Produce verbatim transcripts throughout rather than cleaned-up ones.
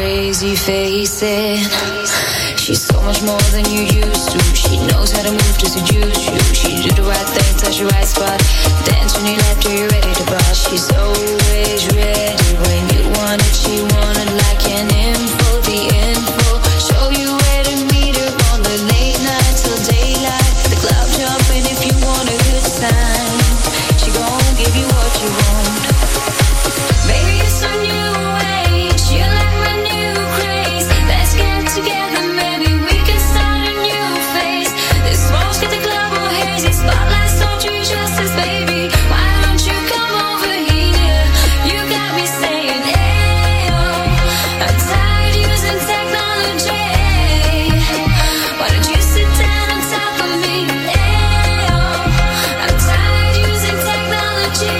crazy facing. She's so much more than you used to. She knows how to move to seduce you. She do the right thing, touch the right spot. Dance when you left her, you're ready to bust. She's always ready when you want it. She want it like an info, the info. Show you where to meet her on the late night till daylight. The club jumping if you want a good time. She gon' give you what you want. Baby, it's a new age. You like my new craze. Let's get together, maybe we can start a new phase. The smoke's got the club all hazy. Spotlights don't do justice, baby. Why don't you come over here? You got me saying, ayo. I'm tired using technology. Why don't you sit down on top of me? Ayo. I'm tired using technology.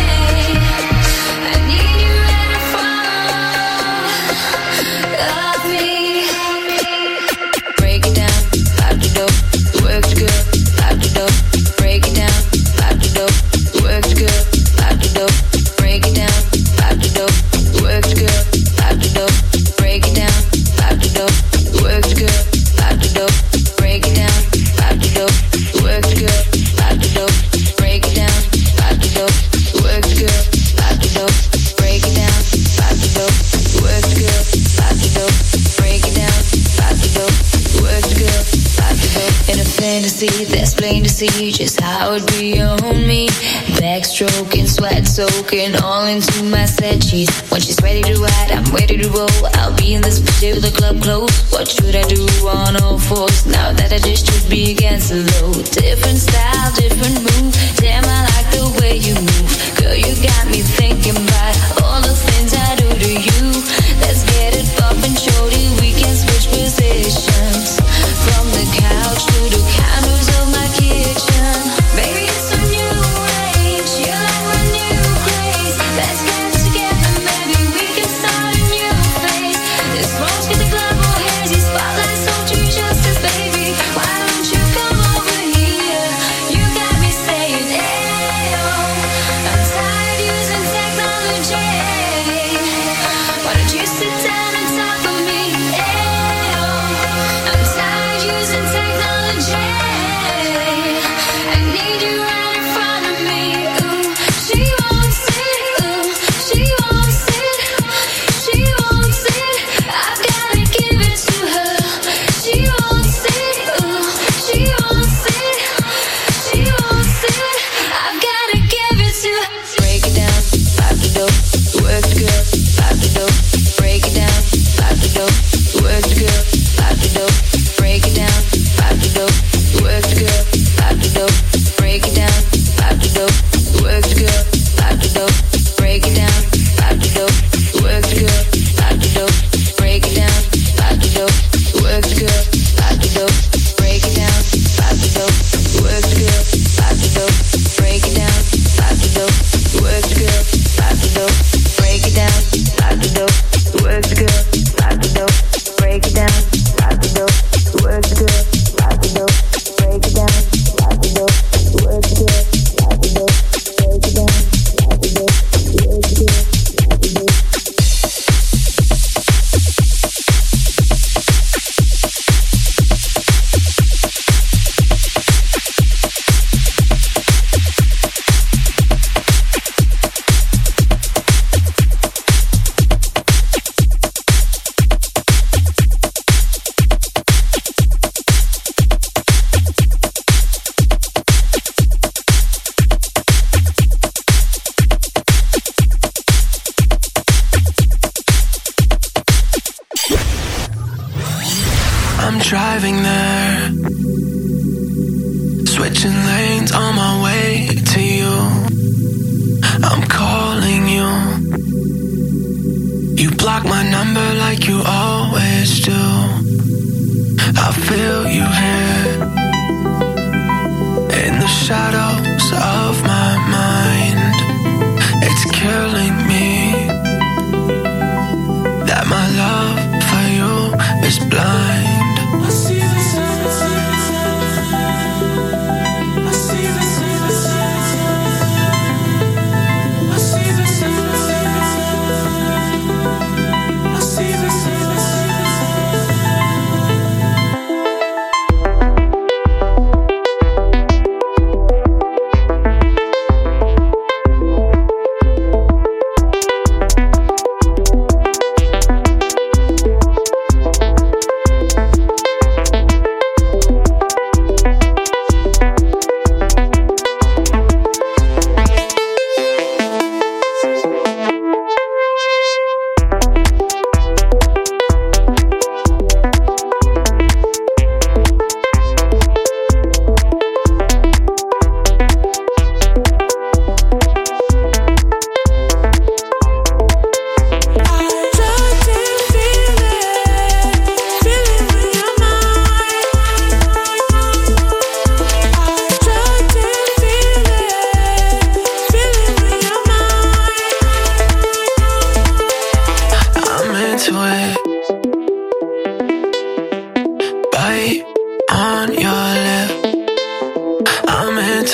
I need you at the front of me. Break it down, lock the door. The work's good, lock the door. Break it down, lock the door. The work's good, lock the door. Break it down, lock the door. The work's good, lock the door. Break it down, lock the door. The work's good, lock the door. Break it down, lock the door. The work's good, lock the door. Break it down, lock the door. The work's good, lock the door. Break it down, lock the door. The work's good, lock the door. Break it down, lock the door. The work's good, lock the door. In a fantasy that's plain to see just how it be on me. Backstroking, sweat soaking all into my set sheets. When she's ready to ride, I'm ready to roll. I'll be in this bitch till the club close. What should I do on all fours now that I just should be against the low? Different style, different move. Damn, I like the way you move. Girl, you got me thinking about all the things I do to you. Let's get it bumpin', shorty. We can switch positions from the couch to the counters of my kitchen. Baby, it's a new age. You like my new craze. Let's get together, maybe we can start a new phase. This smoke's got the club all hazy. Spotlights don't do justice, baby. Why don't you come over here? You got me saying, ayo. I'm tired using technology. Why don't you sit down on top of me? Ayo. I'm tired using technology. I need you right in front of me. Ooh, she wants it. Ooh, she wants it. She wants it. I've gotta give it to her. She wants it. Ooh, she wants it. She wants it. I've gotta give it to her. Break it down, lock the door. The work's good, lock the door. Break it down, lock the door. The work's good, lock the door. Break it down, lock the door. The work's good, lock the door. Break it down, lock the door. The work's good, lock the door. Break it down, lock the door. The work's good, lock the door. Break it down, lock the door. The work's good, lock the door. Break it down, lock the door. The work's good, lock the door. Break it down, lock the door. The work's good, lock the door. Break it down, lock the door. The work's good, lock the door. Break it down, lock the door. The work's good, lock the door. Break it down, lock the door. The work's good, lock the door. Break it down, lock the door. The work's good, lock the door. I'm driving there, switching lanes on my way to you. I'm calling you. You block my number like you always do. I feel you here in the shadows of my mind. It's killing me that my love for you is blind. I see the signs. I see the signs. I see the signs. I see the signs.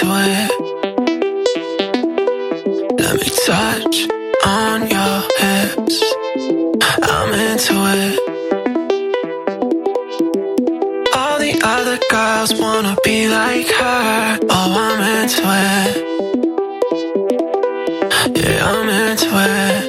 into it. Let me touch on your hips. I'm into it. All the other girls wanna be like her. Oh, I'm into it. Yeah, I'm into it.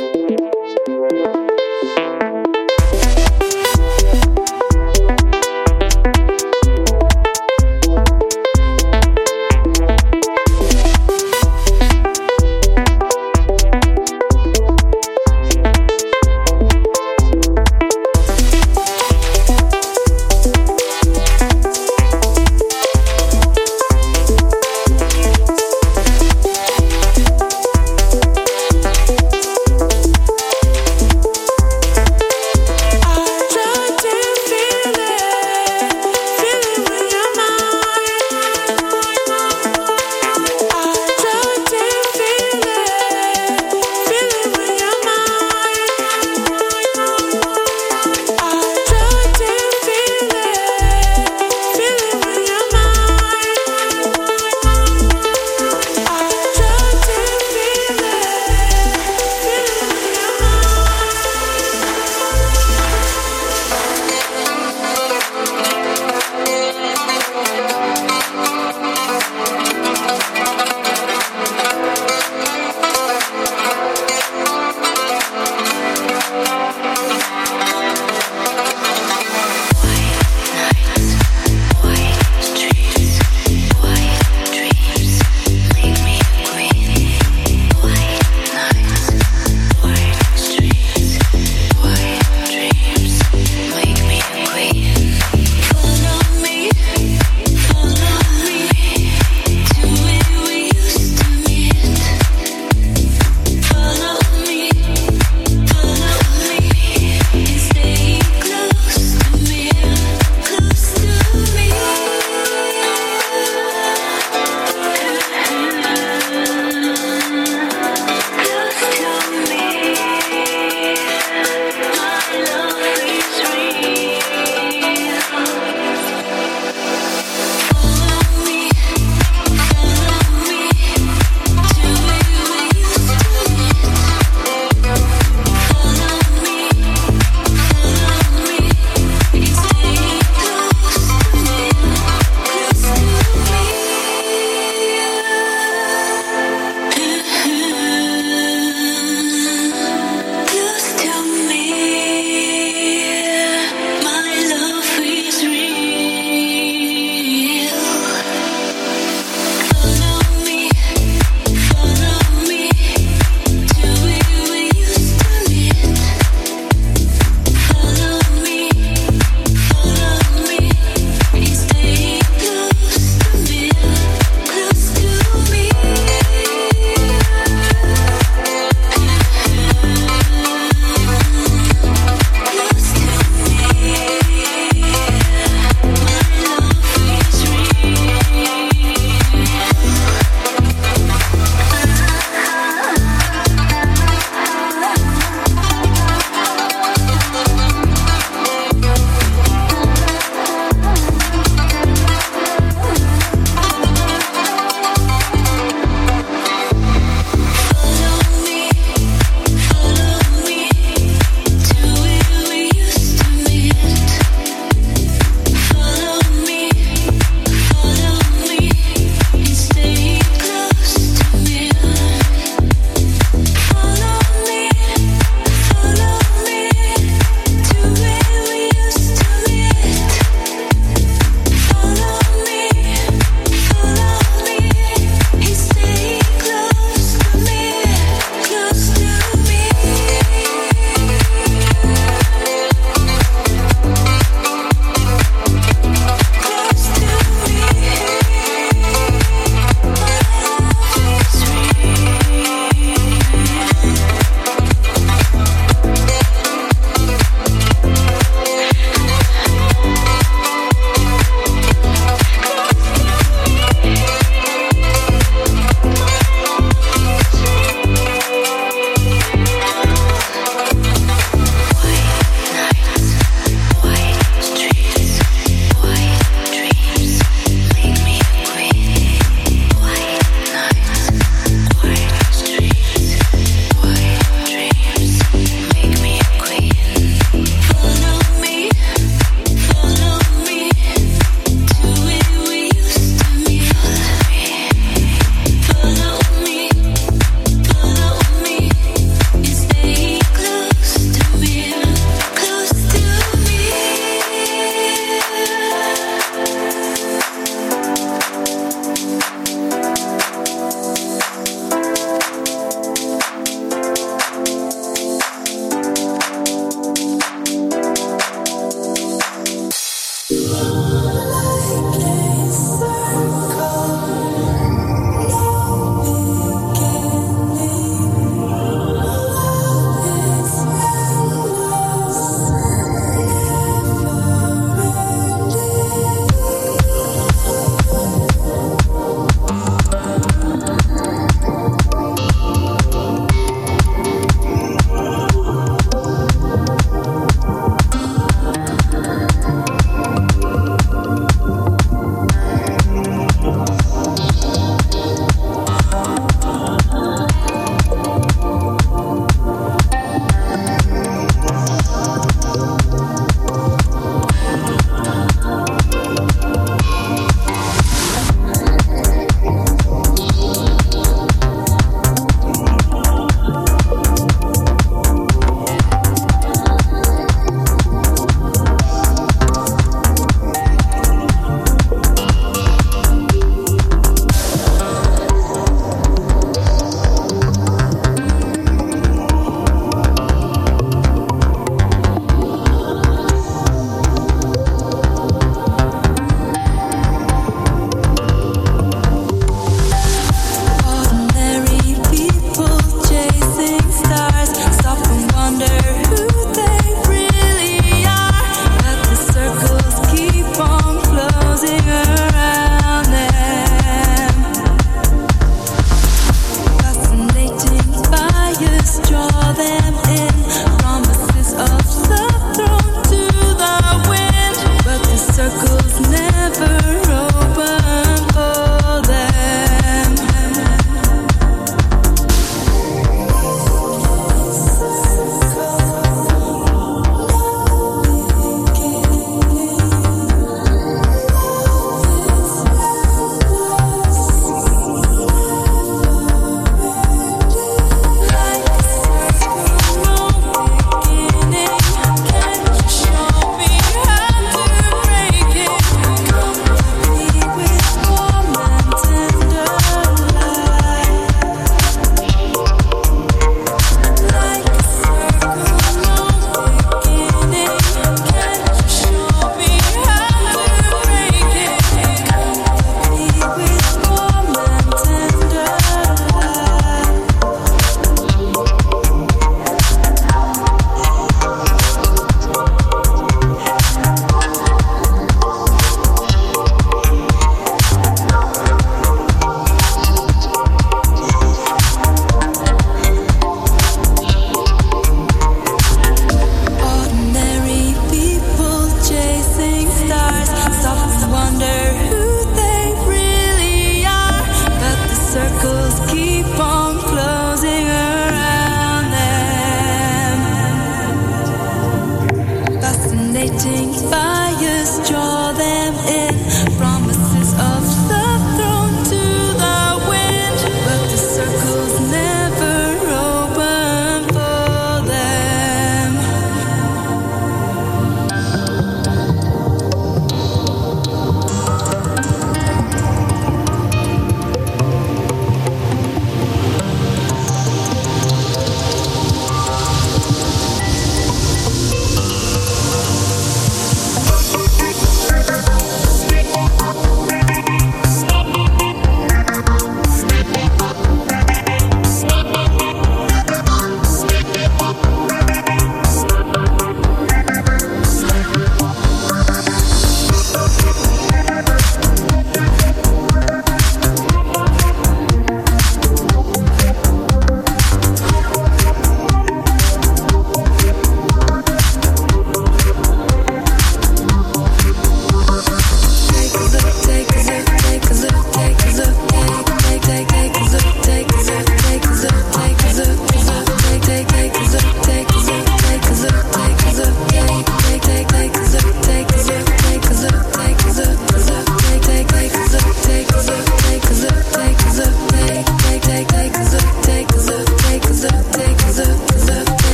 We'll be right back.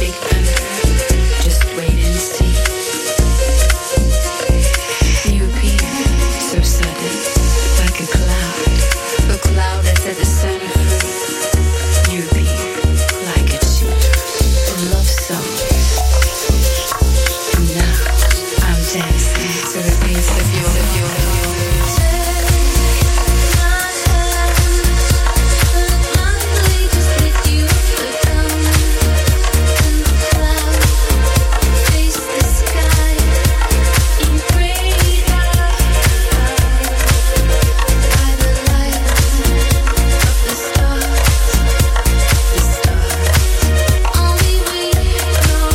Only we know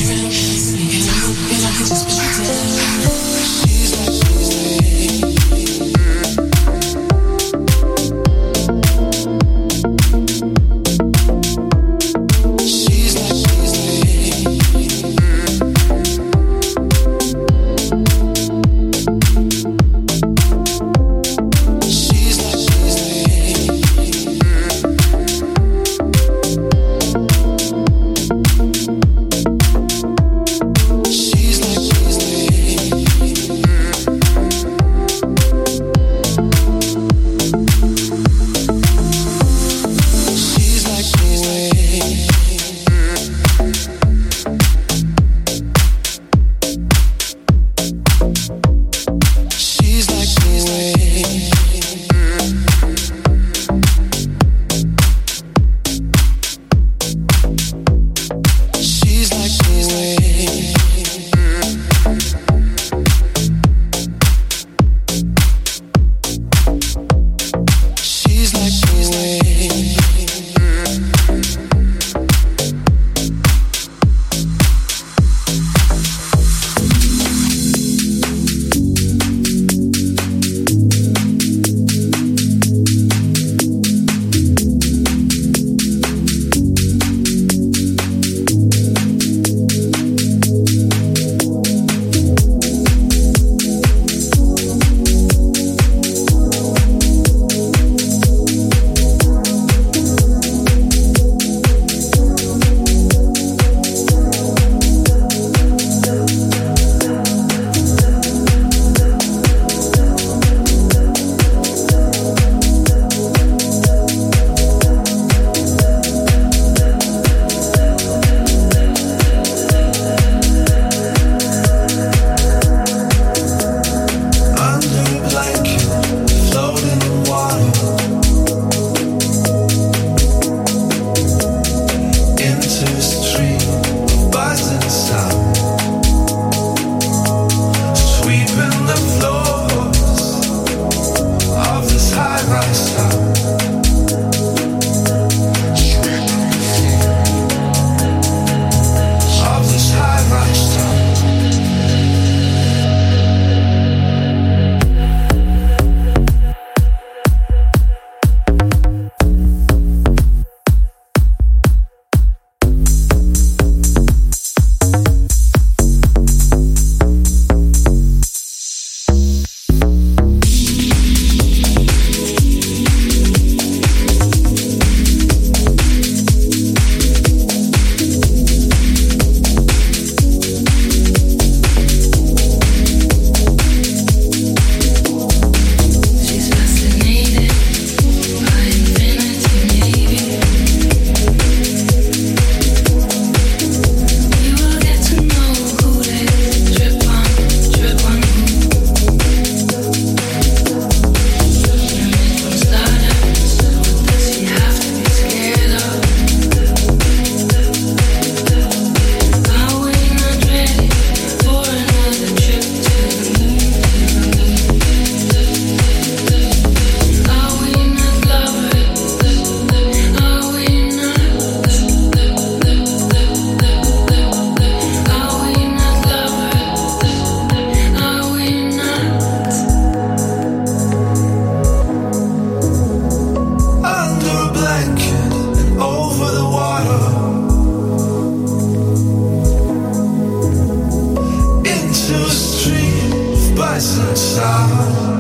Inside